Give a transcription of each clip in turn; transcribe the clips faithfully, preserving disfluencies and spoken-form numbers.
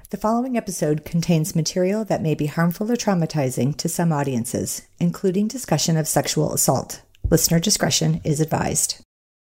The following episode contains material that may be harmful or traumatizing to some audiences, including discussion of sexual assault. Listener discretion is advised.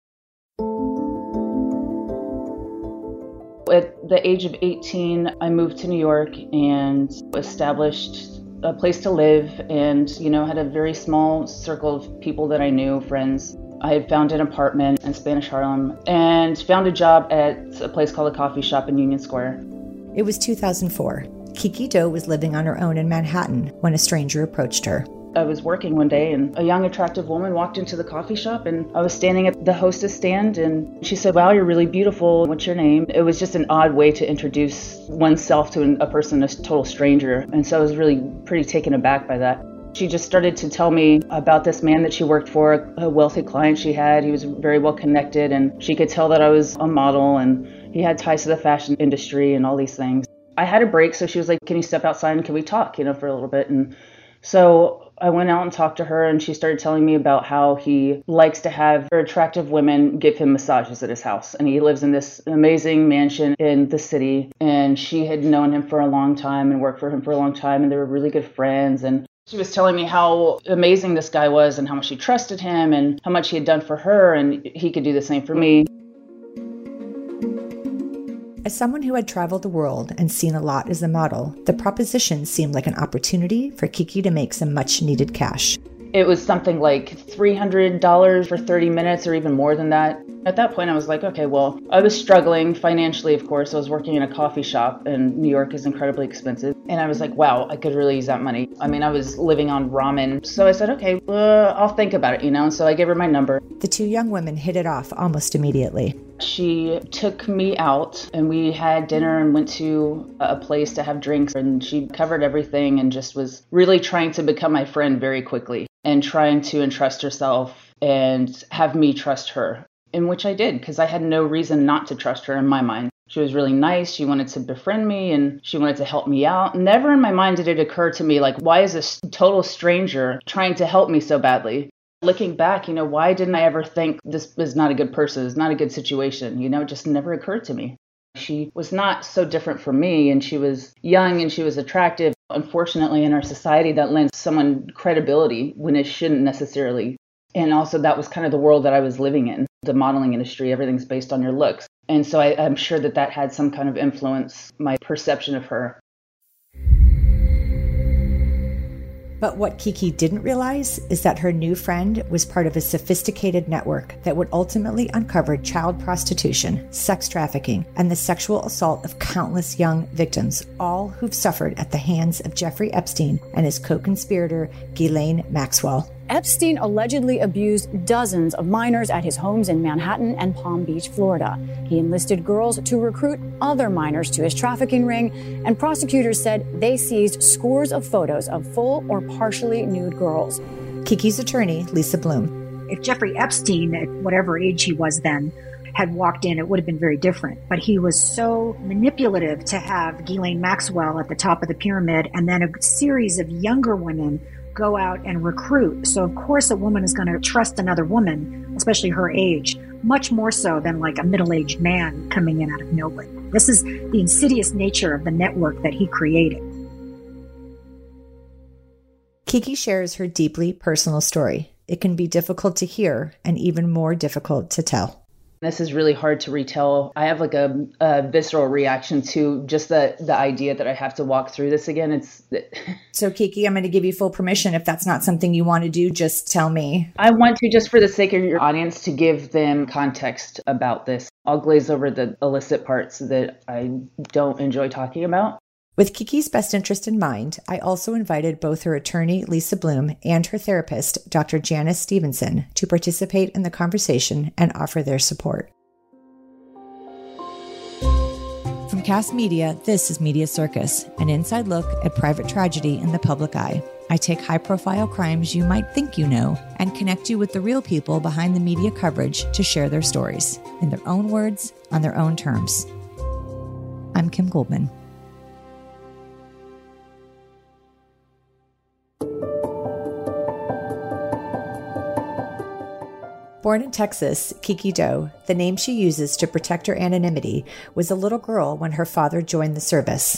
At the age of eighteen, I moved to New York and established a place to live and, you know, had a very small circle of people that I knew, friends. I had found an apartment in Spanish Harlem and found a job at a place called a coffee shop in Union Square. It was two thousand four. Kiki Doe was living on her own in Manhattan when a stranger approached her. I was working one day and a young, attractive woman walked into the coffee shop and I was standing at the hostess stand and she said, "Wow, you're really beautiful. What's your name?" It was just an odd way to introduce oneself to a person, a total stranger. And so I was really pretty taken aback by that. She just started to tell me about this man that she worked for, a wealthy client she had. He was very well connected and she could tell that I was a model and he had ties to the fashion industry and all these things. I had a break, so she was like, "Can you step outside and can we talk, you know, for a little bit?" And so I went out and talked to her and she started telling me about how he likes to have attractive women give him massages at his house. And he lives in this amazing mansion in the city. And she had known him for a long time and worked for him for a long time. And they were really good friends. And she was telling me how amazing this guy was and how much she trusted him and how much he had done for her. And he could do the same for me. As someone who had traveled the world and seen a lot as a model, the proposition seemed like an opportunity for Kiki to make some much-needed cash. It was something like three hundred dollars for thirty minutes or even more than that. At that point, I was like, okay, well, I was struggling financially, of course. I was working in a coffee shop and New York is incredibly expensive. And I was like, wow, I could really use that money. I mean, I was living on ramen. So I said, okay, uh, I'll think about it, you know? So I gave her my number. The two young women hit it off almost immediately. She took me out and we had dinner and went to a place to have drinks and she covered everything and just was really trying to become my friend very quickly and trying to entrust herself and have me trust her, in which I did because I had no reason not to trust her in my mind. She was really nice. She wanted to befriend me and she wanted to help me out. Never in my mind did it occur to me, like, why is this total stranger trying to help me so badly? Looking back, you know, why didn't I ever think this is not a good person, it's not a good situation? You know, it just never occurred to me. She was not so different from me and she was young and she was attractive. Unfortunately, in our society, that lends someone credibility when it shouldn't necessarily. And also that was kind of the world that I was living in. The modeling industry, everything's based on your looks. And so I, I'm sure that that had some kind of influence, my perception of her. But what Kiki didn't realize is that her new friend was part of a sophisticated network that would ultimately uncover child prostitution, sex trafficking, and the sexual assault of countless young victims, all who've suffered at the hands of Jeffrey Epstein and his co-conspirator, Ghislaine Maxwell. Epstein allegedly abused dozens of minors at his homes in Manhattan and Palm Beach, Florida. He enlisted girls to recruit other minors to his trafficking ring, and prosecutors said they seized scores of photos of full or partially nude girls. Kiki's attorney, Lisa Bloom. If Jeffrey Epstein, at whatever age he was then, had walked in, it would have been very different. But he was so manipulative to have Ghislaine Maxwell at the top of the pyramid and then a series of younger women go out and recruit. So of course a woman is going to trust another woman, especially her age, much more so than like a middle-aged man coming in out of nowhere. This is the insidious nature of the network that he created. Kiki shares her deeply personal story. It can be difficult to hear and even more difficult to tell. This is really hard to retell. I have like a, a visceral reaction to just the, the idea that I have to walk through this again. It's So Kiki, I'm going to give you full permission. If that's not something you want to do, just tell me. I want to, just for the sake of your audience, to give them context about this. I'll glaze over the illicit parts that I don't enjoy talking about. With Kiki's best interest in mind, I also invited both her attorney, Lisa Bloom, and her therapist, Doctor Janice Stevenson, to participate in the conversation and offer their support. From Cast Media, this is Media Circus, an inside look at private tragedy in the public eye. I take high-profile crimes you might think you know and connect you with the real people behind the media coverage to share their stories, in their own words, on their own terms. I'm Kim Goldman. Born in Texas, Kiki Doe, the name she uses to protect her anonymity, was a little girl when her father joined the service.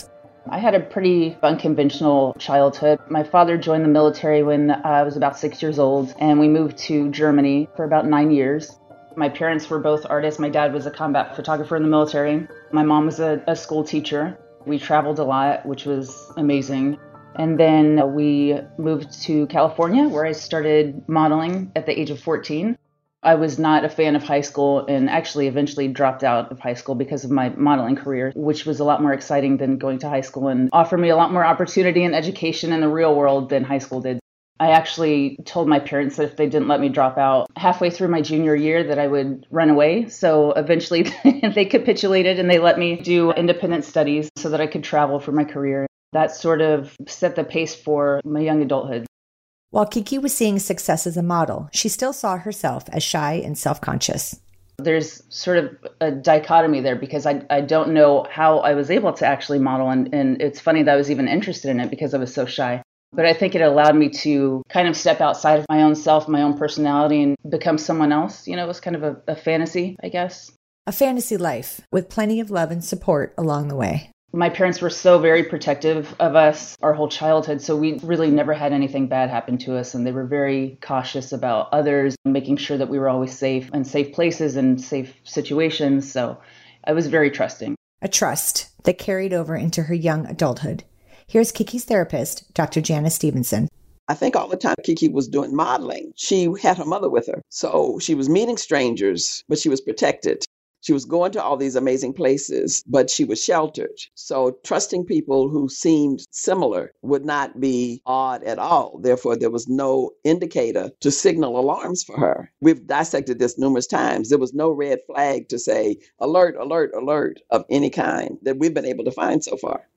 I had a pretty unconventional childhood. My father joined the military when I was about six years old, and we moved to Germany for about nine years. My parents were both artists. My dad was a combat photographer in the military. My mom was a, a school teacher. We traveled a lot, which was amazing. And then we moved to California, where I started modeling at the age of fourteen. I was not a fan of high school and actually eventually dropped out of high school because of my modeling career, which was a lot more exciting than going to high school and offered me a lot more opportunity and education in the real world than high school did. I actually told my parents that if they didn't let me drop out halfway through my junior year that I would run away. So eventually they capitulated and they let me do independent studies so that I could travel for my career. That sort of set the pace for my young adulthood. While Kiki was seeing success as a model, she still saw herself as shy and self-conscious. There's sort of a dichotomy there because I I don't know how I was able to actually model. And, and it's funny that I was even interested in it because I was so shy. But I think it allowed me to kind of step outside of my own self, my own personality, and become someone else. You know, it was kind of a, a fantasy, I guess. A fantasy life with plenty of love and support along the way. My parents were so very protective of us our whole childhood, so we really never had anything bad happen to us, and they were very cautious about others, making sure that we were always safe in safe places and safe situations, so I was very trusting. A trust that carried over into her young adulthood. Here's Kiki's therapist, Doctor Janice Stevenson. I think all the time Kiki was doing modeling, she had her mother with her, so she was meeting strangers, but she was protected. She was going to all these amazing places, but she was sheltered. So trusting people who seemed similar would not be odd at all. Therefore, there was no indicator to signal alarms for her. We've dissected this numerous times. There was no red flag to say, alert, alert, alert of any kind that we've been able to find so far.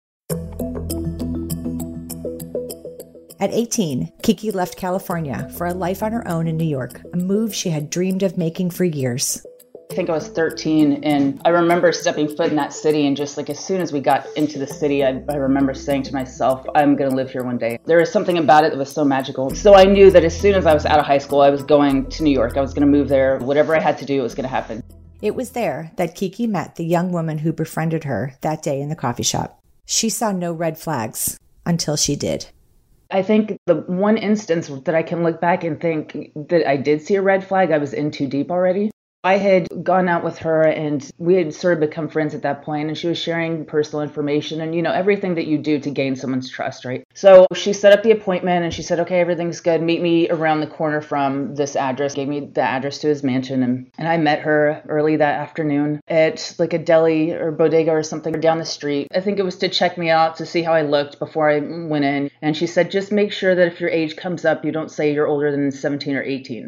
At eighteen, Kiki left California for a life on her own in New York, a move she had dreamed of making for years. I think I was thirteen, and I remember stepping foot in that city, and just like as soon as we got into the city, I, I remember saying to myself, I'm going to live here one day. There was something about it that was so magical. So I knew that as soon as I was out of high school, I was going to New York. I was going to move there. Whatever I had to do, it was going to happen. It was there that Kiki met the young woman who befriended her that day in the coffee shop. She saw no red flags until she did. I think the one instance that I can look back and think that I did see a red flag, I was in too deep already. I had gone out with her and we had sort of become friends at that point, and she was sharing personal information and, you know, everything that you do to gain someone's trust, right? So she set up the appointment and she said, okay, everything's good. Meet me around the corner from this address, gave me the address to his mansion. And, and I met her early that afternoon at like a deli or bodega or something down the street. I think it was to check me out, to see how I looked before I went in. And she said, just make sure that if your age comes up, you don't say you're older than seventeen or eighteen.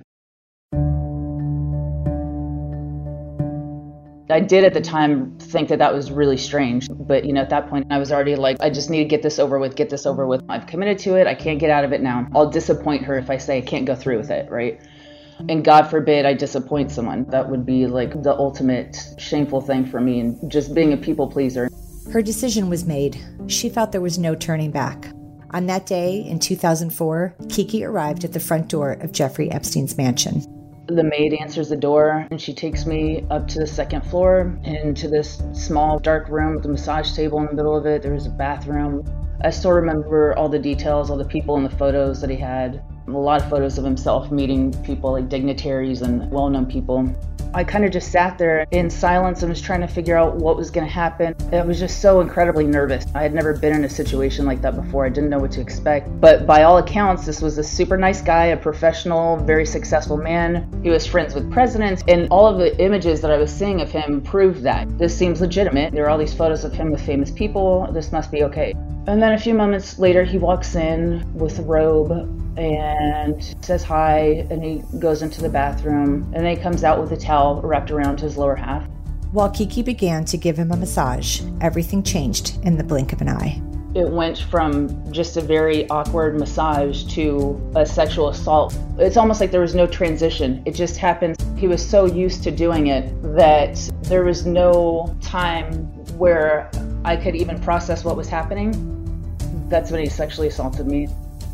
I did at the time think that that was really strange. But, you know, at that point, I was already like, I just need to get this over with, get this over with. I've committed to it. I can't get out of it now. I'll disappoint her if I say I can't go through with it, right? And God forbid I disappoint someone. That would be like the ultimate shameful thing for me, and just being a people pleaser. Her decision was made. She felt there was no turning back. On that day in two thousand four, Kiki arrived at the front door of Jeffrey Epstein's mansion. The maid answers the door and she takes me up to the second floor into this small dark room with a massage table in the middle of it. There was a bathroom. I still remember all the details, all the people and the photos that he had. A lot of photos of himself meeting people like dignitaries and well-known people. I kind of just sat there in silence and was trying to figure out what was going to happen. I was just so incredibly nervous. I had never been in a situation like that before. I didn't know what to expect. But by all accounts, this was a super nice guy, a professional, very successful man. He was friends with presidents, and all of the images that I was seeing of him proved that. This seems legitimate. There are all these photos of him with famous people. This must be okay. And then a few moments later, he walks in with a robe and says hi, and he goes into the bathroom, and then he comes out with a towel wrapped around his lower half. While Kiki began to give him a massage, everything changed in the blink of an eye. It went from just a very awkward massage to a sexual assault. It's almost like there was no transition. It just happened. He was so used to doing it that there was no time where I could even process what was happening. That's when he sexually assaulted me.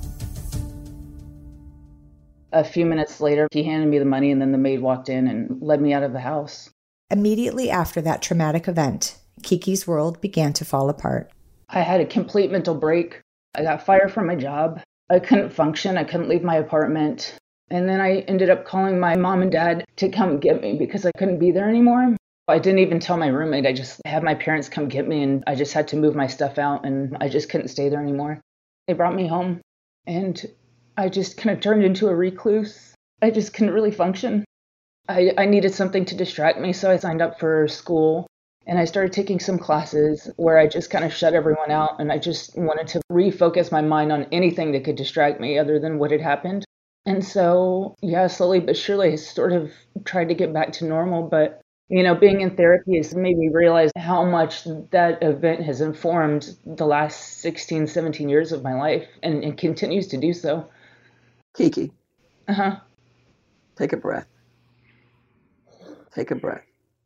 A few minutes later, he handed me the money, and then the maid walked in and led me out of the house. Immediately after that traumatic event, Kiki's world began to fall apart. I had a complete mental break. I got fired from my job. I couldn't function. I couldn't leave my apartment. And then I ended up calling my mom and dad to come get me because I couldn't be there anymore. I didn't even tell my roommate. I just had my parents come get me, and I just had to move my stuff out, and I just couldn't stay there anymore. They brought me home, and I just kind of turned into a recluse. I just couldn't really function. I, I needed something to distract me, so I signed up for school, and I started taking some classes where I just kind of shut everyone out, and I just wanted to refocus my mind on anything that could distract me other than what had happened. And so, yeah, slowly but surely I sort of tried to get back to normal, but you know, being in therapy has made me realize how much that event has informed the last sixteen, seventeen years of my life, and it continues to do so. Kiki. Uh-huh. Take a breath. Take a breath.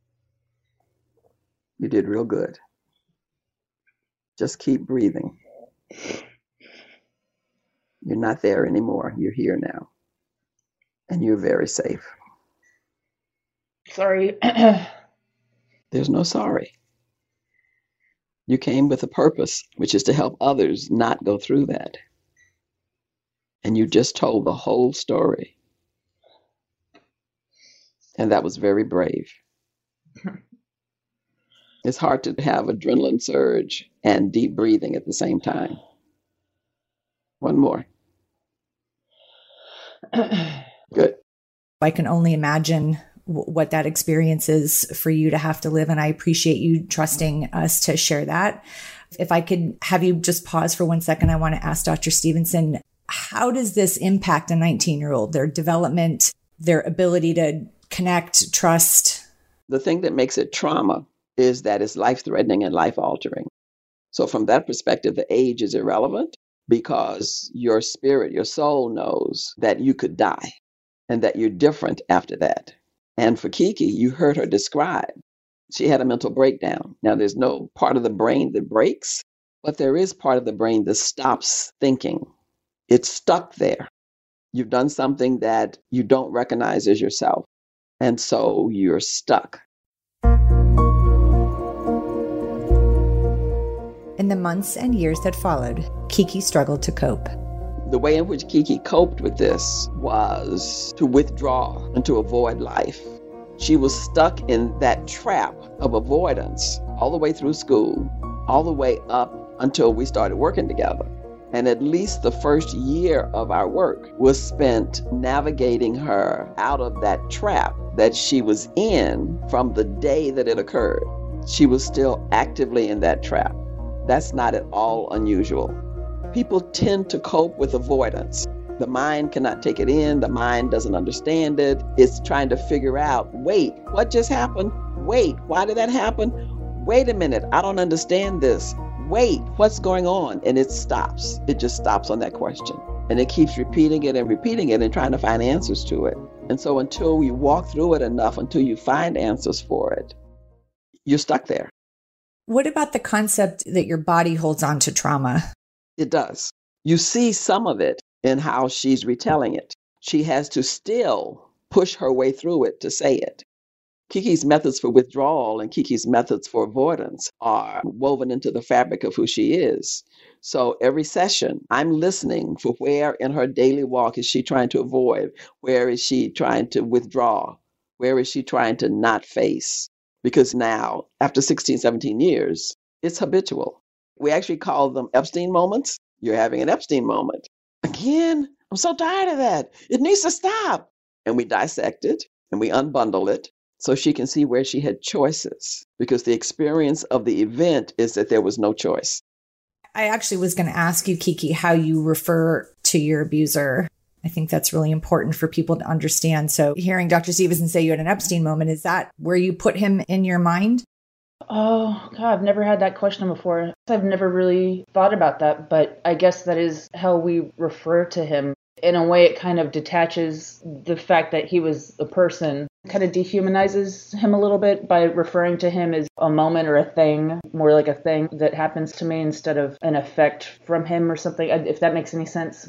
You did real good. Just keep breathing. You're not there anymore. You're here now. And you're very safe. Sorry. There's no sorry. You came with a purpose, which is to help others not go through that. And you just told the whole story. And that was very brave. It's hard to have adrenaline surge and deep breathing at the same time. One more. Good. I can only imagine what that experience is for you to have to live. And I appreciate you trusting us to share that. If I could have you just pause for one second, I want to ask Doctor Stevenson, how does this impact a nineteen-year-old, their development, their ability to connect, trust? The thing that makes it trauma is that it's life-threatening and life-altering. So from that perspective, the age is irrelevant because your spirit, your soul knows that you could die and that you're different after that. And for Kiki, you heard her describe, she had a mental breakdown. Now, there's no part of the brain that breaks, but there is part of the brain that stops thinking. It's stuck there. You've done something that you don't recognize as yourself. And so you're stuck. In the months and years that followed, Kiki struggled to cope. The way in which Kiki coped with this was to withdraw and to avoid life. She was stuck in that trap of avoidance all the way through school, all the way up until we started working together. And at least the first year of our work was spent navigating her out of that trap that she was in from the day that it occurred. She was still actively in that trap. That's not at all unusual. People tend to cope with avoidance. The mind cannot take it in. The mind doesn't understand it. It's trying to figure out, wait, what just happened? Wait, why did that happen? Wait a minute, I don't understand this. Wait, what's going on? And it stops. It just stops on that question. And it keeps repeating it and repeating it and trying to find answers to it. And so until you walk through it enough, until you find answers for it, you're stuck there. What about the concept that your body holds on to trauma? It does. You see some of it in how she's retelling it. She has to still push her way through it to say it. Kiki's methods for withdrawal and Kiki's methods for avoidance are woven into the fabric of who she is. So every session, I'm listening for where in her daily walk is she trying to avoid? Where is she trying to withdraw? Where is she trying to not face? Because now, after sixteen, seventeen years, it's habitual. We actually call them Epstein moments. You're having an Epstein moment. Again, I'm so tired of that. It needs to stop. And we dissect it and we unbundle it so she can see where she had choices, because the experience of the event is that there was no choice. I actually was going to ask you, Kiki, how you refer to your abuser. I think that's really important for people to understand. So hearing Doctor Stevenson say you had an Epstein moment, is that where you put him in your mind? Oh, God, I've never had that question before. I've never really thought about that, but I guess that is how we refer to him. In a way, it kind of detaches the fact that he was a person, kind of dehumanizes him a little bit by referring to him as a moment or a thing, more like a thing that happens to me instead of an effect from him or something, if that makes any sense.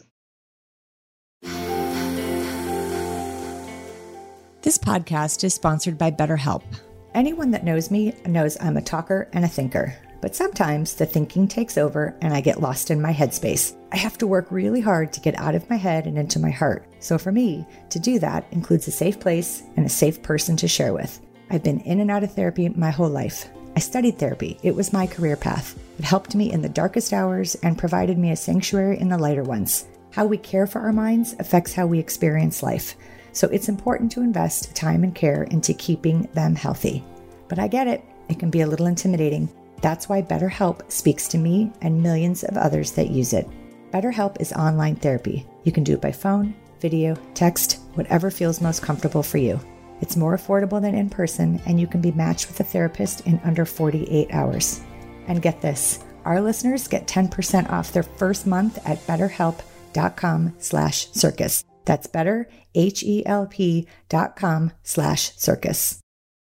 This podcast is sponsored by BetterHelp. Anyone that knows me knows I'm a talker and a thinker. But sometimes the thinking takes over and I get lost in my headspace. I have to work really hard to get out of my head and into my heart. So for me, to do that includes a safe place and a safe person to share with. I've been in and out of therapy my whole life. I studied therapy. It was my career path. It helped me in the darkest hours and provided me a sanctuary in the lighter ones. How we care for our minds affects how we experience life. So it's important to invest time and care into keeping them healthy. But I get it. It can be a little intimidating. That's why BetterHelp speaks to me and millions of others that use it. BetterHelp is online therapy. You can do it by phone, video, text, whatever feels most comfortable for you. It's more affordable than in person, and you can be matched with a therapist in under forty-eight hours. And get this, our listeners get ten percent off their first month at betterhelp.com slash circus. That's better, H-E-L-P dot com slash circus.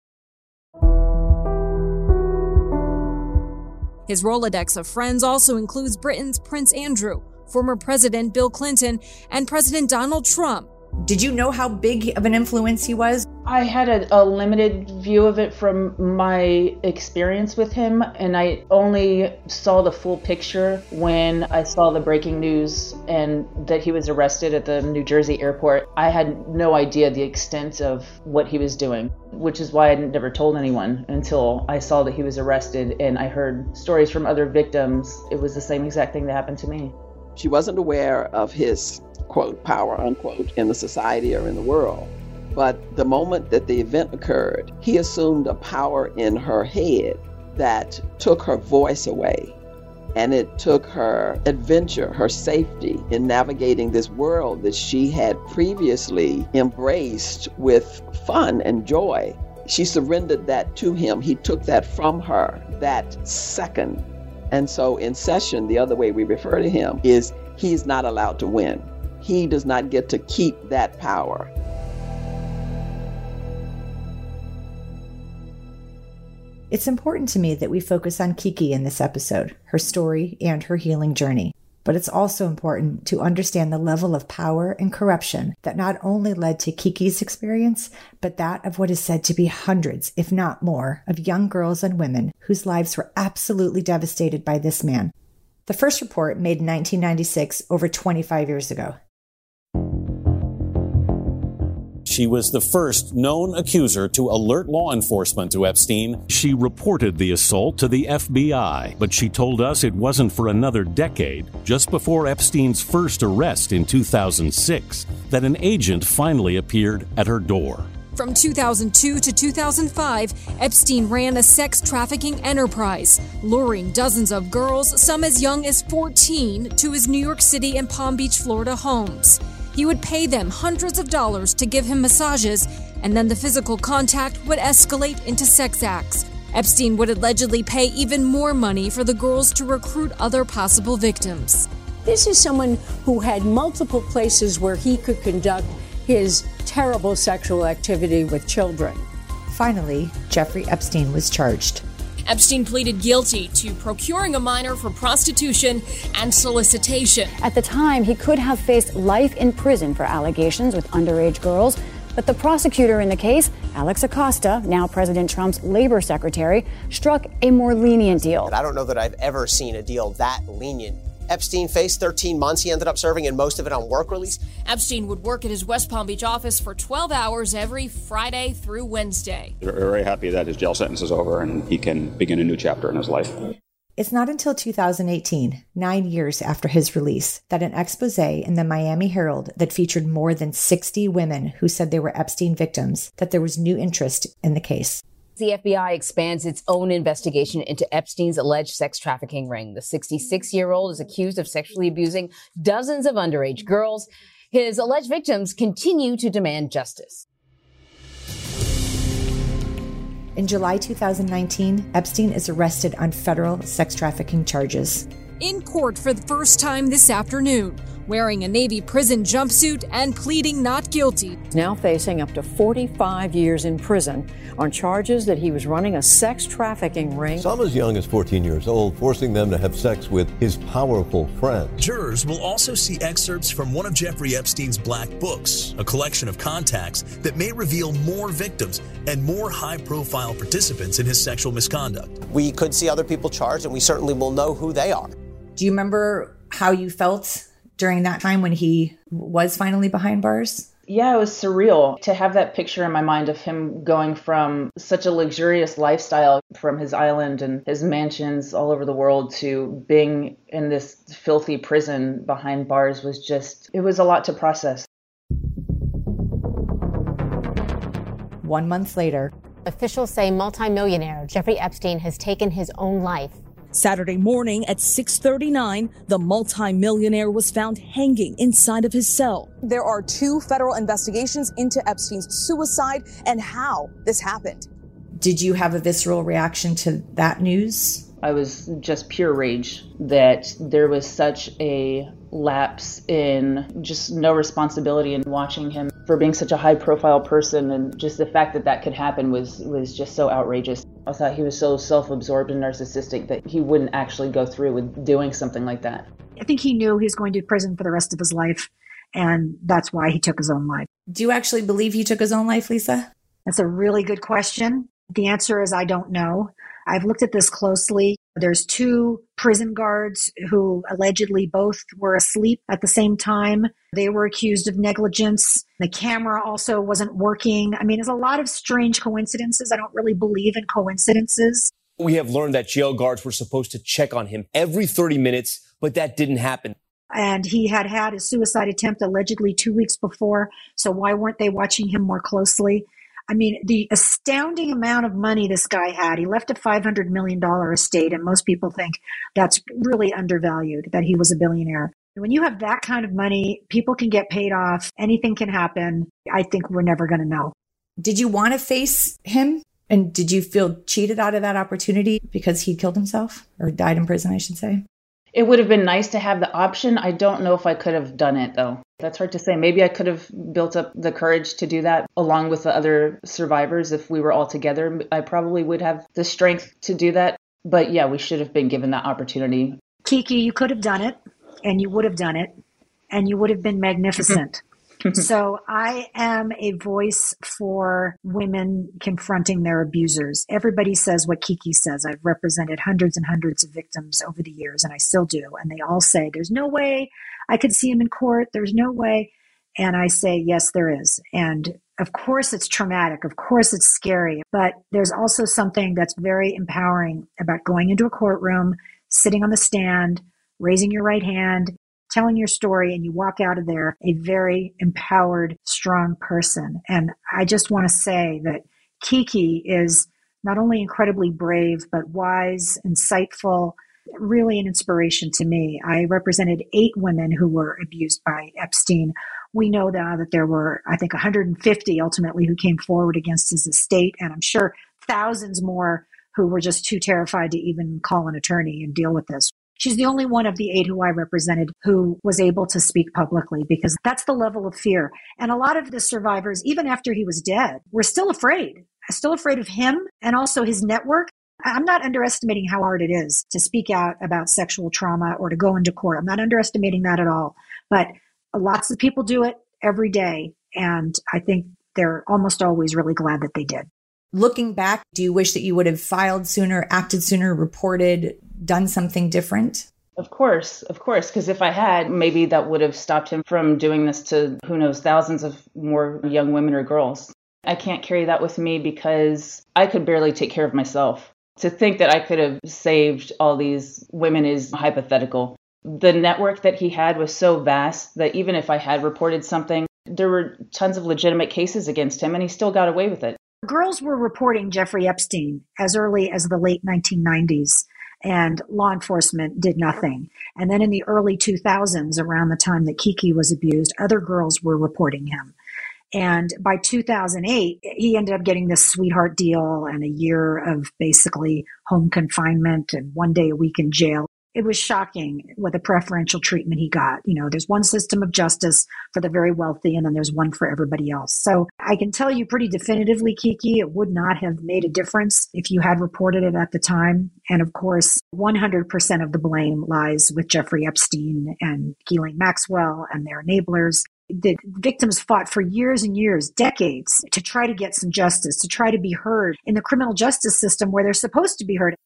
His Rolodex of friends also includes Britain's Prince Andrew, former President Bill Clinton, and President Donald Trump. Did you know how big of an influence he was? I had a, a limited view of it from my experience with him, and I only saw the full picture when I saw the breaking news and that he was arrested at the New Jersey airport. I had no idea the extent of what he was doing, which is why I never told anyone until I saw that he was arrested and I heard stories from other victims. It was the same exact thing that happened to me. She wasn't aware of his, quote, power, unquote, in the society or in the world. But the moment that the event occurred, he assumed a power in her head that took her voice away. And it took her adventure, her safety in navigating this world that she had previously embraced with fun and joy. She surrendered that to him. He took that from her that second. And so in session, the other way we refer to him is he's not allowed to win. He does not get to keep that power. It's important to me that we focus on Kiki in this episode, her story and her healing journey. But it's also important to understand the level of power and corruption that not only led to Kiki's experience, but that of what is said to be hundreds, if not more, of young girls and women whose lives were absolutely devastated by this man. The first report, made in nineteen ninety-six, over twenty-five years ago. She was the first known accuser to alert law enforcement to Epstein. She reported the assault to the F B I, but she told us it wasn't for another decade, just before Epstein's first arrest in two thousand six, that an agent finally appeared at her door. From two thousand two to two thousand five, Epstein ran a sex trafficking enterprise, luring dozens of girls, some as young as fourteen, to his New York City and Palm Beach, Florida homes. He would pay them hundreds of dollars to give him massages, and then the physical contact would escalate into sex acts. Epstein would allegedly pay even more money for the girls to recruit other possible victims. This is someone who had multiple places where he could conduct his terrible sexual activity with children. Finally, Jeffrey Epstein was charged. Epstein pleaded guilty to procuring a minor for prostitution and solicitation. At the time, he could have faced life in prison for allegations with underage girls, but the prosecutor in the case, Alex Acosta, now President Trump's labor secretary, struck a more lenient deal. I don't know that I've ever seen a deal that lenient. Epstein faced thirteen months. He ended up serving, and most of it on work release. Epstein would work at his West Palm Beach office for twelve hours every Friday through Wednesday. We're very happy that his jail sentence is over and he can begin a new chapter in his life. It's not until two thousand eighteen, nine years after his release, that an expose in the Miami Herald that featured more than sixty women who said they were Epstein victims, that there was new interest in the case. The F B I expands its own investigation into Epstein's alleged sex trafficking ring. The sixty-six-year-old is accused of sexually abusing dozens of underage girls. His alleged victims continue to demand justice. In July two thousand nineteen, Epstein is arrested on federal sex trafficking charges. In court for the first time this afternoon, wearing a Navy prison jumpsuit and pleading not guilty. Now facing up to forty-five years in prison on charges that he was running a sex trafficking ring. Some as young as fourteen years old, forcing them to have sex with his powerful friend. Jurors will also see excerpts from one of Jeffrey Epstein's black books, a collection of contacts that may reveal more victims and more high-profile participants in his sexual misconduct. We could see other people charged, and we certainly will know who they are. Do you remember how you felt during that time when he was finally behind bars? Yeah, it was surreal to have that picture in my mind of him going from such a luxurious lifestyle from his island and his mansions all over the world to being in this filthy prison behind bars was just, it was a lot to process. One month later, officials say multimillionaire Jeffrey Epstein has taken his own life. Saturday morning at six thirty-nine, the multimillionaire was found hanging inside of his cell. There are two federal investigations into Epstein's suicide and how this happened. Did you have a visceral reaction to that news? I was just pure rage that there was such a lapse in just no responsibility in watching him for being such a high profile person, and just the fact that that could happen was was just so outrageous. I thought he was so self-absorbed and narcissistic that he wouldn't actually go through with doing something like that. I think he knew he was going to prison for the rest of his life, and that's why he took his own life. Do you actually believe he took his own life, Lisa? That's a really good question. The answer is I don't know. I've looked at this closely. There's two prison guards who allegedly both were asleep at the same time. They were accused of negligence. The camera also wasn't working. I mean, there's a lot of strange coincidences. I don't really believe in coincidences. We have learned that jail guards were supposed to check on him every thirty minutes, but that didn't happen. And he had had a suicide attempt allegedly two weeks before. So why weren't they watching him more closely? I mean, the astounding amount of money this guy had. He left a five hundred million dollars estate, and most people think that's really undervalued, that he was a billionaire. When you have that kind of money, people can get paid off. Anything can happen. I think we're never going to know. Did you want to face him? And did you feel cheated out of that opportunity because he killed himself or died in prison, I should say? It would have been nice to have the option. I don't know if I could have done it, though. That's hard to say. Maybe I could have built up the courage to do that along with the other survivors. If we were all together, I probably would have the strength to do that. But yeah, we should have been given that opportunity. Kiki, you could have done it, and you would have done it, and you would have been magnificent. So I am a voice for women confronting their abusers. Everybody says what Kiki says. I've represented hundreds and hundreds of victims over the years, and I still do. And they all say, there's no way I could see him in court. There's no way. And I say, yes, there is. And of course, it's traumatic. Of course, it's scary. But there's also something that's very empowering about going into a courtroom, sitting on the stand, raising your right hand, telling your story, and you walk out of there a very empowered, strong person. And I just want to say that Kiki is not only incredibly brave, but wise, insightful, really an inspiration to me. I represented eight women who were abused by Epstein. We know now that there were, I think, one hundred fifty ultimately who came forward against his estate, and I'm sure thousands more who were just too terrified to even call an attorney and deal with this. She's the only one of the eight who I represented who was able to speak publicly, because that's the level of fear. And a lot of the survivors, even after he was dead, were still afraid, still afraid of him and also his network. I'm not underestimating how hard it is to speak out about sexual trauma or to go into court. I'm not underestimating that at all. But lots of people do it every day. And I think they're almost always really glad that they did. Looking back, do you wish that you would have filed sooner, acted sooner, reported, done something different? Of course, of course, because if I had, maybe that would have stopped him from doing this to, who knows, thousands of more young women or girls. I can't carry that with me because I could barely take care of myself. To think that I could have saved all these women is hypothetical. The network that he had was so vast that even if I had reported something, there were tons of legitimate cases against him and he still got away with it. Girls were reporting Jeffrey Epstein as early as the late nineteen nineties, and law enforcement did nothing. And then in the early two thousands, around the time that Kiki was abused, other girls were reporting him. And by two thousand eight, he ended up getting this sweetheart deal and a year of basically home confinement and one day a week in jail. It was shocking what the preferential treatment he got. You know, there's one system of justice for the very wealthy, and then there's one for everybody else. So I can tell you pretty definitively, Kiki, it would not have made a difference if you had reported it at the time. And of course, one hundred percent of the blame lies with Jeffrey Epstein and Ghislaine Maxwell and their enablers. The victims fought for years and years, decades, to try to get some justice, to try to be heard in the criminal justice system where they're supposed to be heard.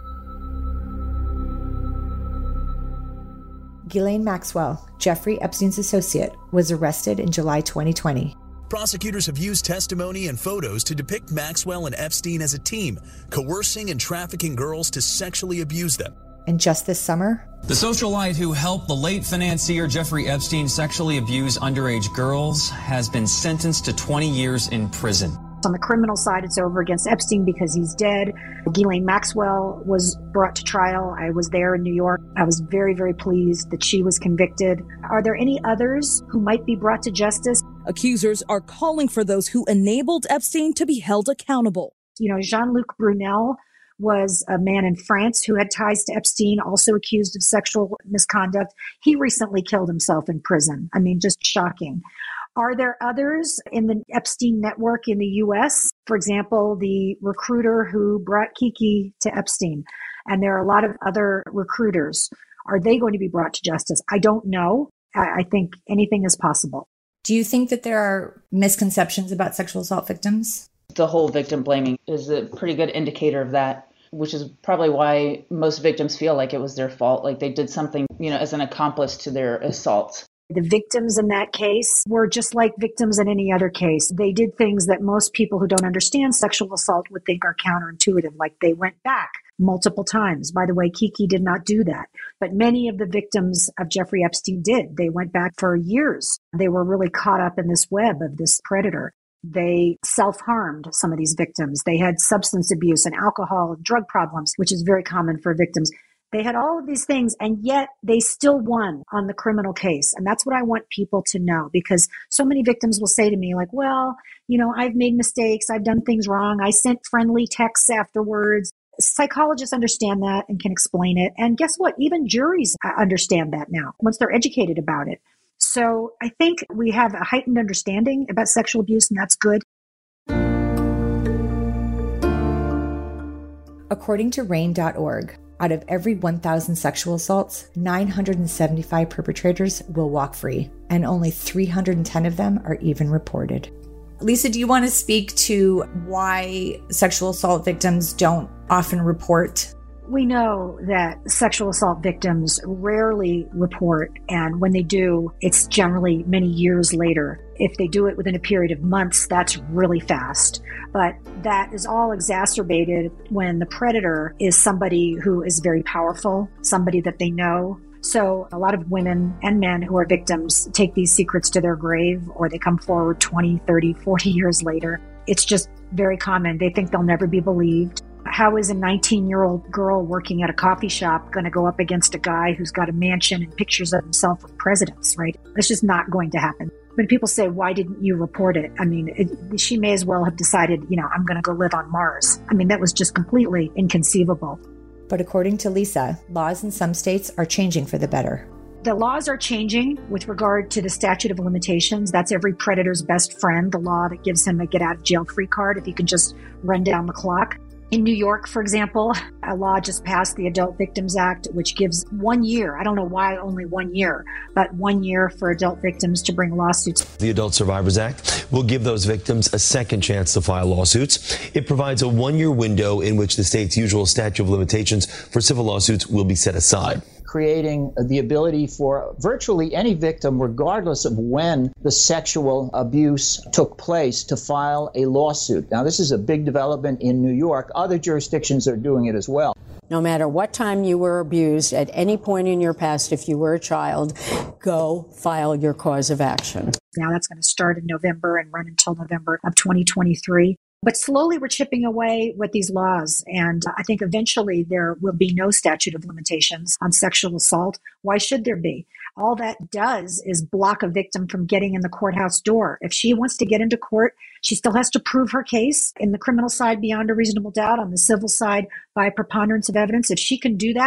Ghislaine Maxwell, Jeffrey Epstein's associate, was arrested in July twenty twenty. Prosecutors have used testimony and photos to depict Maxwell and Epstein as a team, coercing and trafficking girls to sexually abuse them. And just this summer, the socialite who helped the late financier Jeffrey Epstein sexually abuse underage girls has been sentenced to twenty years in prison. On the criminal side, it's over against Epstein because he's dead. Ghislaine Maxwell was brought to trial. I was there in New York. I was very, very pleased that she was convicted. Are there any others who might be brought to justice? Accusers are calling for those who enabled Epstein to be held accountable. You know, Jean-Luc Brunel was a man in France who had ties to Epstein, also accused of sexual misconduct. He recently killed himself in prison. I mean, just shocking. Are there others in the Epstein network in the U S? For example, the recruiter who brought Kiki to Epstein, and there are a lot of other recruiters. Are they going to be brought to justice? I don't know. I think anything is possible. Do you think that there are misconceptions about sexual assault victims? The whole victim blaming is a pretty good indicator of that, which is probably why most victims feel like it was their fault, like they did something, you know, as an accomplice to their assault. The victims in that case were just like victims in any other case. They did things that most people who don't understand sexual assault would think are counterintuitive, like they went back multiple times. By the way, Kiki did not do that, but many of the victims of Jeffrey Epstein did. They went back for years. They were really caught up in this web of this predator. They self-harmed, some of these victims. They had substance abuse and alcohol and drug problems, which is very common for victims. They had all of these things, and yet they still won on the criminal case. And that's what I want people to know, because so many victims will say to me, like, well, you know, I've made mistakes. I've done things wrong. I sent friendly texts afterwards. Psychologists understand that and can explain it. And guess what? Even juries understand that now, once they're educated about it. So I think we have a heightened understanding about sexual abuse, and that's good. According to rain dot org, out of every one thousand sexual assaults, nine hundred seventy-five perpetrators will walk free, and only three hundred ten of them are even reported. Lisa, do you want to speak to why sexual assault victims don't often report? We know that sexual assault victims rarely report, and when they do, it's generally many years later. If they do it within a period of months, that's really fast. But that is all exacerbated when the predator is somebody who is very powerful, somebody that they know. So a lot of women and men who are victims take these secrets to their grave, or they come forward twenty, thirty, forty years later. It's just very common. They think they'll never be believed. How is a nineteen-year-old girl working at a coffee shop going to go up against a guy who's got a mansion and pictures of himself with presidents, right? It's just not going to happen. When people say, why didn't you report it? I mean, it, she may as well have decided, you know, I'm going to go live on Mars. I mean, that was just completely inconceivable. But according to Lisa, laws in some states are changing for the better. The laws are changing with regard to the statute of limitations. That's every predator's best friend, the law that gives him a get-out-of-jail-free card if he can just run down the clock. In New York, for example, a law just passed, the Adult Victims Act, which gives one year, I don't know why only one year, but one year for adult victims to bring lawsuits. The Adult Survivors Act will give those victims a second chance to file lawsuits. It provides a one-year window in which the state's usual statute of limitations for civil lawsuits will be set aside. Creating the ability for virtually any victim, regardless of when the sexual abuse took place, to file a lawsuit. Now, this is a big development in New York. Other jurisdictions are doing it as well. No matter what time you were abused, at any point in your past, if you were a child, go file your cause of action. Now that's going to start in November and run until November of twenty twenty-three. But slowly we're chipping away with these laws. And I think eventually there will be no statute of limitations on sexual assault. Why should there be? All that does is block a victim from getting in the courthouse door. If she wants to get into court, she still has to prove her case in the criminal side beyond a reasonable doubt, on the civil side by preponderance of evidence. If she can do that,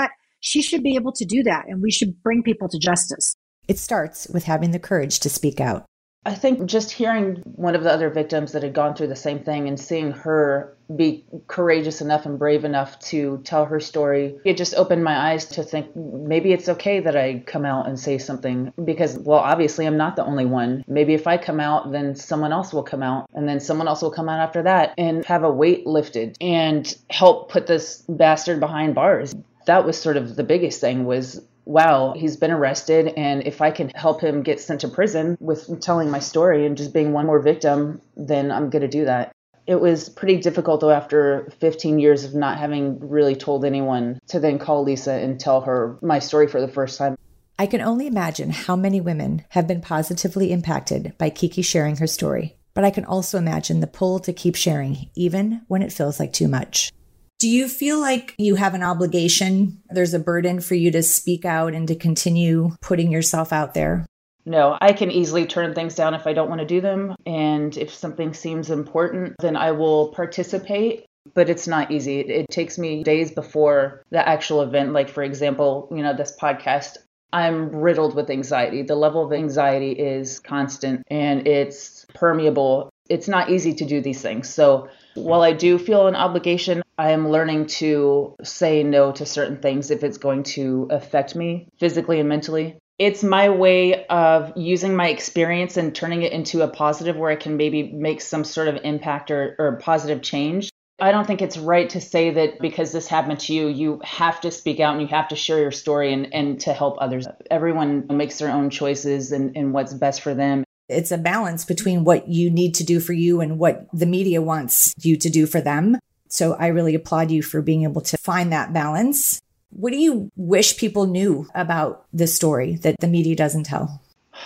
She should be able to do that, and we should bring people to justice. It starts with having the courage to speak out. I think just hearing one of the other victims that had gone through the same thing and seeing her be courageous enough and brave enough to tell her story, it just opened my eyes to think maybe it's okay that I come out and say something because, well, obviously I'm not the only one. Maybe if I come out, then someone else will come out and then someone else will come out after that and have a weight lifted and help put this bastard behind bars. That was sort of the biggest thing was, wow, he's been arrested, and if I can help him get sent to prison with telling my story and just being one more victim, then I'm going to do that. It was pretty difficult, though, after fifteen years of not having really told anyone, to then call Lisa and tell her my story for the first time. I can only imagine how many women have been positively impacted by Kiki sharing her story, but I can also imagine the pull to keep sharing, even when it feels like too much. Do you feel like you have an obligation? There's a burden for you to speak out and to continue putting yourself out there? No, I can easily turn things down if I don't want to do them. And if something seems important, then I will participate. But it's not easy. It, it takes me days before the actual event. Like, for example, you know, this podcast, I'm riddled with anxiety. The level of anxiety is constant and it's permeable. It's not easy to do these things. So while I do feel an obligation, I am learning to say no to certain things if it's going to affect me physically and mentally. It's my way of using my experience and turning it into a positive where I can maybe make some sort of impact or, or positive change. I don't think it's right to say that because this happened to you, you have to speak out and you have to share your story and, and to help others. Everyone makes their own choices and, and what's best for them. It's a balance between what you need to do for you and what the media wants you to do for them. So I really applaud you for being able to find that balance. What do you wish people knew about this story that the media doesn't tell?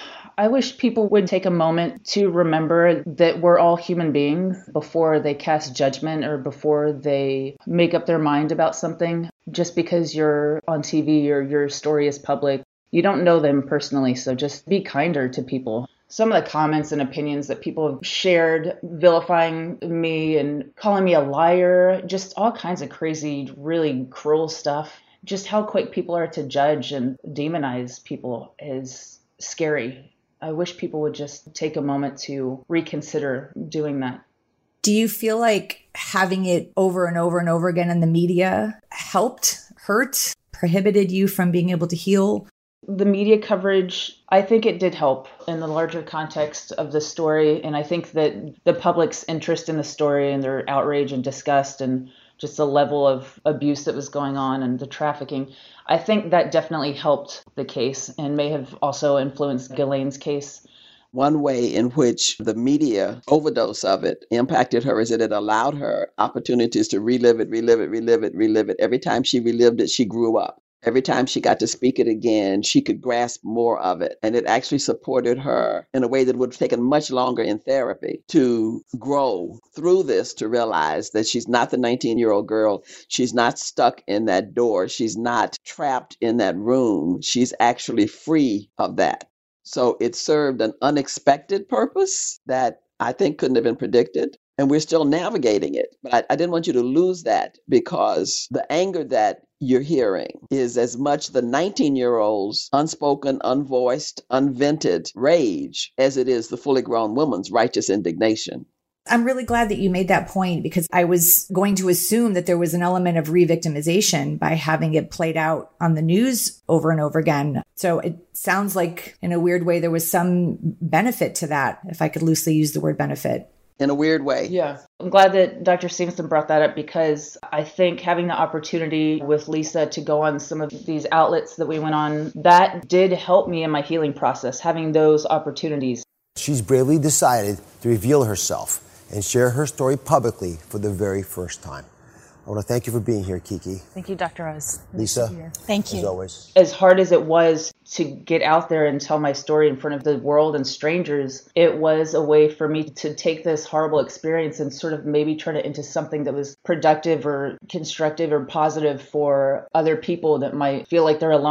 I wish people would take a moment to remember that we're all human beings before they cast judgment or before they make up their mind about something. Just because you're on T V or your story is public, you don't know them personally, so just be kinder to people. Some of the comments and opinions that people have shared vilifying me and calling me a liar, just all kinds of crazy, really cruel stuff. Just how quick people are to judge and demonize people is scary. I wish people would just take a moment to reconsider doing that. Do you feel like having it over and over and over again in the media helped, hurt, prohibited you from being able to heal? The media coverage, I think it did help in the larger context of the story. And I think that the public's interest in the story and their outrage and disgust and just the level of abuse that was going on and the trafficking, I think that definitely helped the case and may have also influenced Ghislaine's case. One way in which the media overdose of it impacted her is that it allowed her opportunities to relive it, relive it, relive it, relive it. Every time she relived it, she grew up. Every time she got to speak it again, she could grasp more of it. And it actually supported her in a way that would have taken much longer in therapy to grow through this, to realize that she's not the nineteen-year-old girl. She's not stuck in that door. She's not trapped in that room. She's actually free of that. So it served an unexpected purpose that I think couldn't have been predicted. And we're still navigating it. But I, I didn't want you to lose that, because the anger that you're hearing is as much the nineteen-year-old's unspoken, unvoiced, unvented rage as it is the fully grown woman's righteous indignation. I'm really glad that you made that point, because I was going to assume that there was an element of re-victimization by having it played out on the news over and over again. So it sounds like in a weird way there was some benefit to that, if I could loosely use the word benefit. In a weird way. Yeah. I'm glad that Doctor Stevenson brought that up, because I think having the opportunity with Lisa to go on some of these outlets that we went on, that did help me in my healing process, having those opportunities. She's bravely decided to reveal herself and share her story publicly for the very first time. I want to thank you for being here, Kiki. Thank you, Doctor Rose. Lisa, thank you. As always. As hard as it was to get out there and tell my story in front of the world and strangers, it was a way for me to take this horrible experience and sort of maybe turn it into something that was productive or constructive or positive for other people that might feel like they're alone.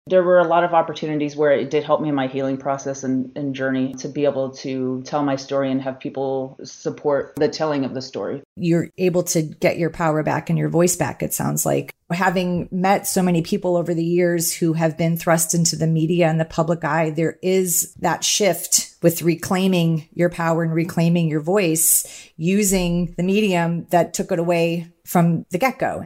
There were a lot of opportunities where it did help me in my healing process and, and journey to be able to tell my story and have people support the telling of the story. You're able to get your power back and your voice back, it sounds like. Having met so many people over the years who have been thrust into the media and the public eye, there is that shift with reclaiming your power and reclaiming your voice using the medium that took it away from the get-go.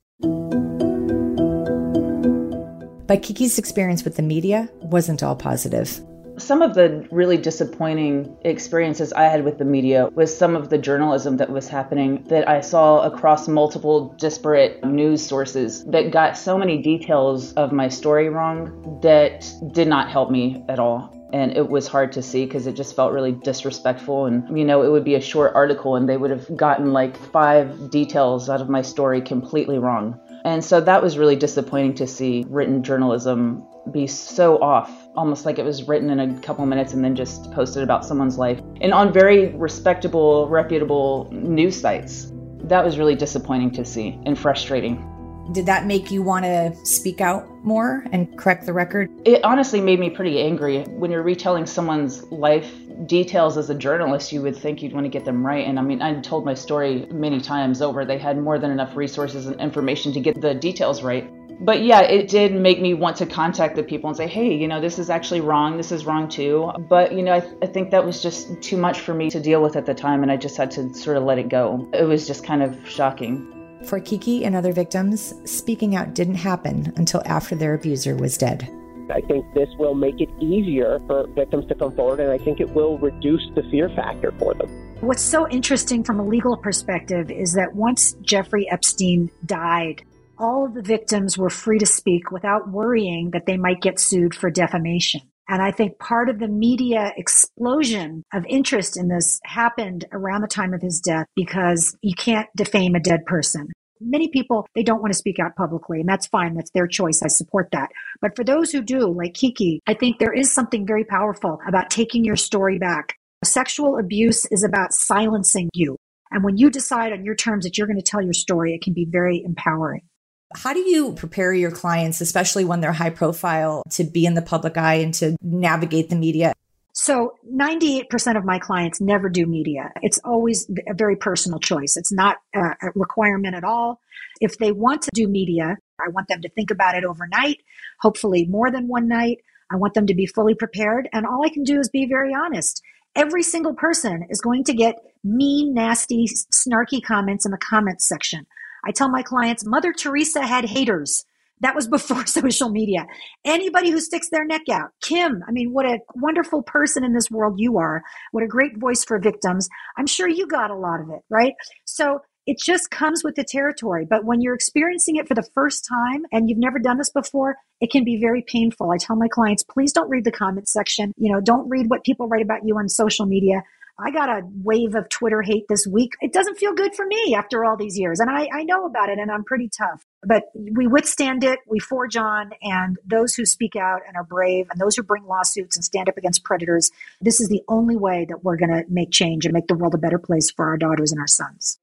But Kiki's experience with the media wasn't all positive. Some of the really disappointing experiences I had with the media was some of the journalism that was happening that I saw across multiple disparate news sources that got so many details of my story wrong that did not help me at all. And it was hard to see because it just felt really disrespectful. And, you know, it would be a short article and they would have gotten like five details out of my story completely wrong. And so that was really disappointing to see written journalism be so off, almost like it was written in a couple minutes and then just posted about someone's life. And on very respectable, reputable news sites. That was really disappointing to see and frustrating. Did that make you want to speak out more and correct the record? It honestly made me pretty angry. When you're retelling someone's life details as a journalist, you would think you'd want to get them right. And I mean, I told my story many times over. They had more than enough resources and information to get the details right. But yeah, it did make me want to contact the people and say, hey, you know, this is actually wrong. This is wrong too. But, you know, I, th- I think that was just too much for me to deal with at the time. And I just had to sort of let it go. It was just kind of shocking. For Kiki and other victims, speaking out didn't happen until after their abuser was dead. I think this will make it easier for victims to come forward, and I think it will reduce the fear factor for them. What's so interesting from a legal perspective is that once Jeffrey Epstein died, all of the victims were free to speak without worrying that they might get sued for defamation. And I think part of the media explosion of interest in this happened around the time of his death because you can't defame a dead person. Many people, they don't want to speak out publicly, and that's fine. That's their choice. I support that. But for those who do, like Kiki, I think there is something very powerful about taking your story back. Sexual abuse is about silencing you. And when you decide on your terms that you're going to tell your story, it can be very empowering. How do you prepare your clients, especially when they're high profile, to be in the public eye and to navigate the media? So ninety-eight percent of my clients never do media. It's always a very personal choice. It's not a requirement at all. If they want to do media, I want them to think about it overnight, hopefully more than one night. I want them to be fully prepared. And all I can do is be very honest. Every single person is going to get mean, nasty, snarky comments in the comments section. I tell my clients, Mother Teresa had haters. That was before social media. Anybody who sticks their neck out. Kim, I mean, what a wonderful person in this world you are. What a great voice for victims. I'm sure you got a lot of it, right? So it just comes with the territory. But when you're experiencing it for the first time and you've never done this before, it can be very painful. I tell my clients, please don't read the comment section. You know, don't read what people write about you on social media. I got a wave of Twitter hate this week. It doesn't feel good for me after all these years. And I, I know about it and I'm pretty tough. But we withstand it, we forge on, and those who speak out and are brave and those who bring lawsuits and stand up against predators, this is the only way that we're going to make change and make the world a better place for our daughters and our sons.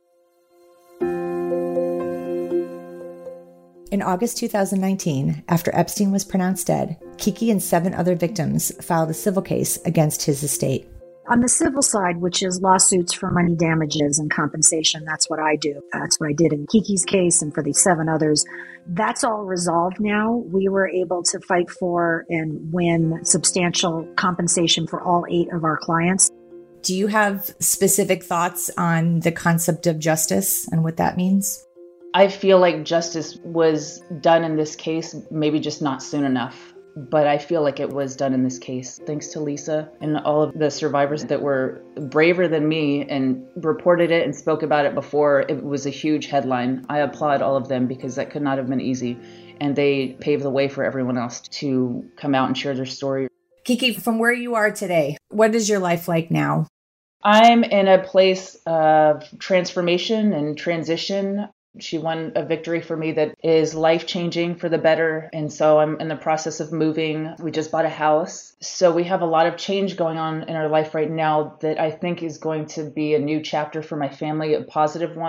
In August two thousand nineteen, after Epstein was pronounced dead, Kiki and seven other victims filed a civil case against his estate. On the civil side, which is lawsuits for money damages and compensation, that's what I do. That's what I did in Kiki's case and for the seven others. That's all resolved now. We were able to fight for and win substantial compensation for all eight of our clients. Do you have specific thoughts on the concept of justice and what that means? I feel like justice was done in this case, maybe just not soon enough. But I feel like it was done in this case, thanks to Lisa and all of the survivors that were braver than me and reported it and spoke about it before it was a huge headline. I applaud all of them because that could not have been easy. And they paved the way for everyone else to come out and share their story. Kiki, from where you are today, what is your life like now? I'm in a place of transformation and transition. She won a victory for me that is life-changing for the better. And so I'm in the process of moving. We just bought a house. So we have a lot of change going on in our life right now that I think is going to be a new chapter for my family, a positive one.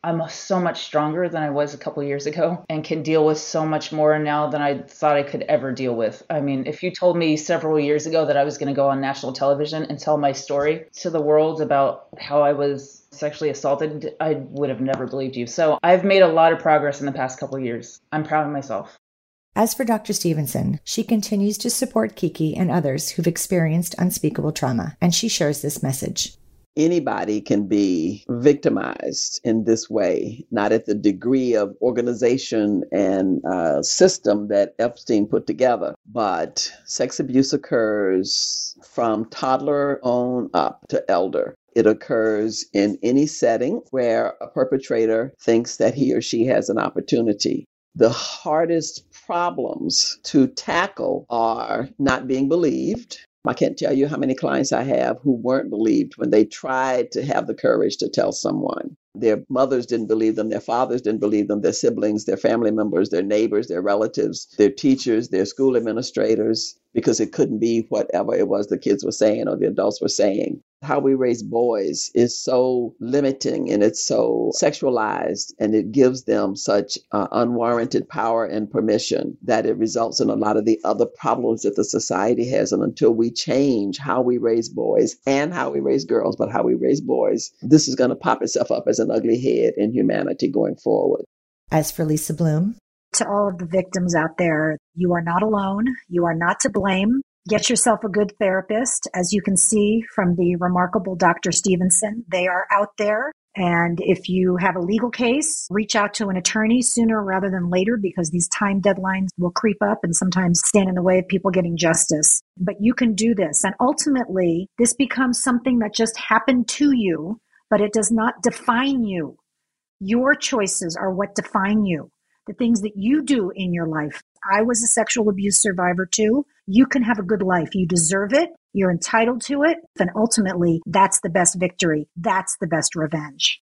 I'm so much stronger than I was a couple years ago and can deal with so much more now than I thought I could ever deal with. I mean, if you told me several years ago that I was going to go on national television and tell my story to the world about how I was sexually assaulted, I would have never believed you. So I've made a lot of progress in the past couple of years. I'm proud of myself. As for Doctor Stevenson, she continues to support Kiki and others who've experienced unspeakable trauma, and she shares this message. Anybody can be victimized in this way, not at the degree of organization and uh, system that Epstein put together, but sex abuse occurs from toddler on up to elder. It occurs in any setting where a perpetrator thinks that he or she has an opportunity. The hardest problems to tackle are not being believed. I can't tell you how many clients I have who weren't believed when they tried to have the courage to tell someone. Their mothers didn't believe them, their fathers didn't believe them, their siblings, their family members, their neighbors, their relatives, their teachers, their school administrators, because it couldn't be whatever it was the kids were saying or the adults were saying. How we raise boys is so limiting and it's so sexualized, and it gives them such uh, unwarranted power and permission that it results in a lot of the other problems that the society has. And until we change how we raise boys and how we raise girls, but how we raise boys, this is going to pop itself up as an ugly head in humanity going forward. As for Lisa Bloom, to all of the victims out there, you are not alone. You are not to blame. Get yourself a good therapist. As you can see from the remarkable Doctor Stevenson, they are out there. And if you have a legal case, reach out to an attorney sooner rather than later, because these time deadlines will creep up and sometimes stand in the way of people getting justice. But you can do this. And ultimately, this becomes something that just happened to you, but it does not define you. Your choices are what define you. The things that you do in your life. I was a sexual abuse survivor too. You can have a good life. You deserve it. You're entitled to it. And ultimately, that's the best victory. That's the best revenge.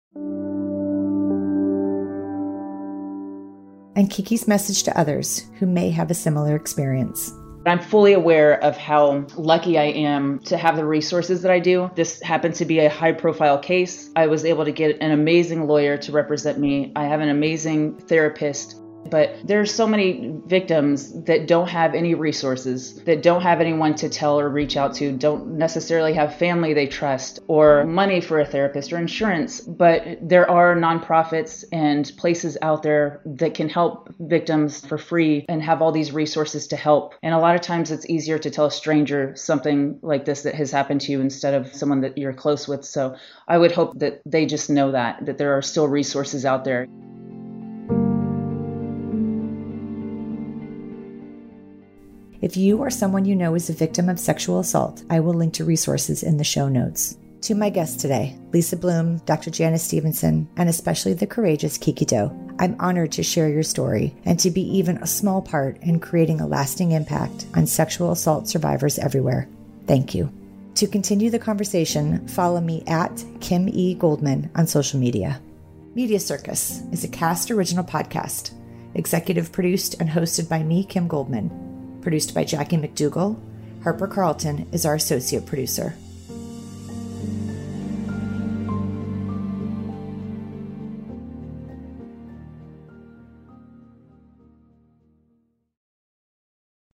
And Kiki's message to others who may have a similar experience. I'm fully aware of how lucky I am to have the resources that I do. This happened to be a high-profile case. I was able to get an amazing lawyer to represent me. I have an amazing therapist. But there's so many victims that don't have any resources, that don't have anyone to tell or reach out to, don't necessarily have family they trust or money for a therapist or insurance. But there are nonprofits and places out there that can help victims for free and have all these resources to help. And a lot of times it's easier to tell a stranger something like this that has happened to you instead of someone that you're close with. So I would hope that they just know that, that there are still resources out there. If you or someone you know is a victim of sexual assault, I will link to resources in the show notes. To my guests today, Lisa Bloom, Doctor Janice Stevenson, and especially the courageous Kiki Doe, I'm honored to share your story and to be even a small part in creating a lasting impact on sexual assault survivors everywhere. Thank you. To continue the conversation, follow me at Kim E. Goldman on social media. Media Circus is a Cast original podcast, executive produced and hosted by me, Kim Goldman. Produced by Jackie McDougall. Harper Carlton is our associate producer.